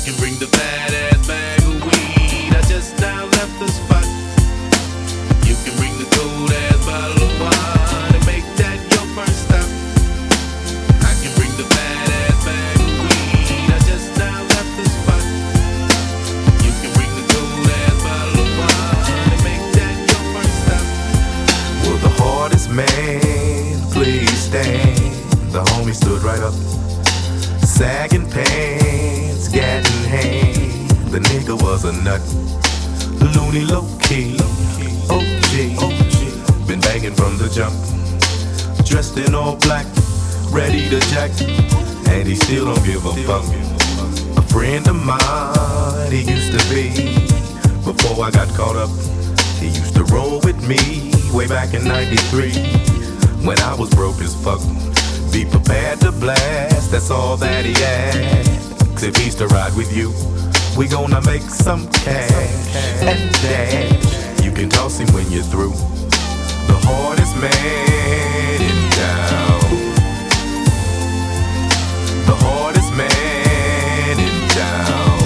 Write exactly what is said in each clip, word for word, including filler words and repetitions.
can bring the badass bag of weed. I just now left the spot. You can bring the cold ass bottle of wine and make that your first stop. I can bring the badass bag of weed. I just now left the spot. You can bring the cold ass bottle of wine and make that your first stop. Will the hardest man please stand? The homie stood right up, sagging pants, gat in hand. The nigga was a nut, loony low-key, O G. Been banging from the jump, dressed in all black, ready to jack, and he still don't give a fuck. A friend of mine, he used to be, before I got caught up. He used to roll with me way back in ninety-three, when I was broke as fuck. Be prepared to blast, that's all that he asks. If he's to ride with you, we gonna make some cash and dash. You can toss him when you're through. The hardest man in town. The hardest man in town.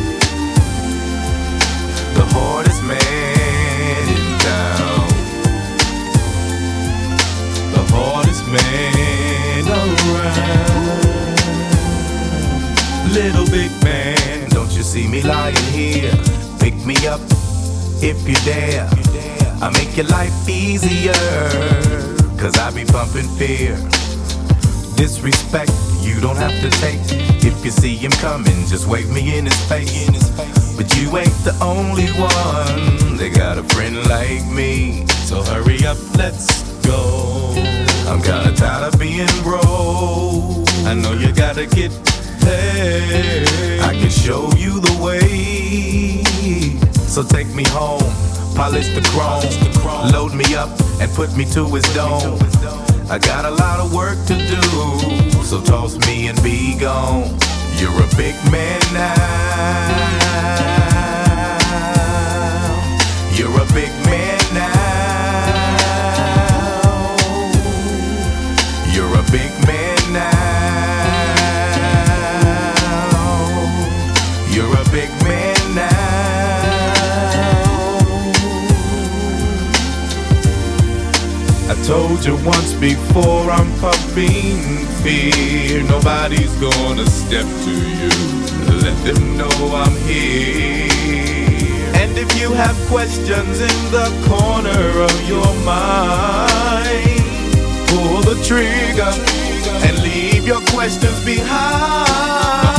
The hardest man in town. The hardest man around. Little big man, don't you see me lying here? Pick me up if you dare. I make your life easier, cause I be pumping fear. Disrespect, you don't have to take. If you see him coming, just wave me in his face. But you ain't the only one. They got a friend like me. So hurry up, let's go. I'm kinda tired of being broke. I know you gotta get paid. I can show you the way. So take me home, polish the chrome, load me up and put me to his dome. I got a lot of work to do, so toss me and be gone. You're a big man now. You're a big man now. You're a big man now. You're a big man now. I told you once before, I'm pumping fear. Nobody's gonna step to you. Let them know I'm here. And if you have questions in the corner of your mind, pull the trigger and leave your questions behind.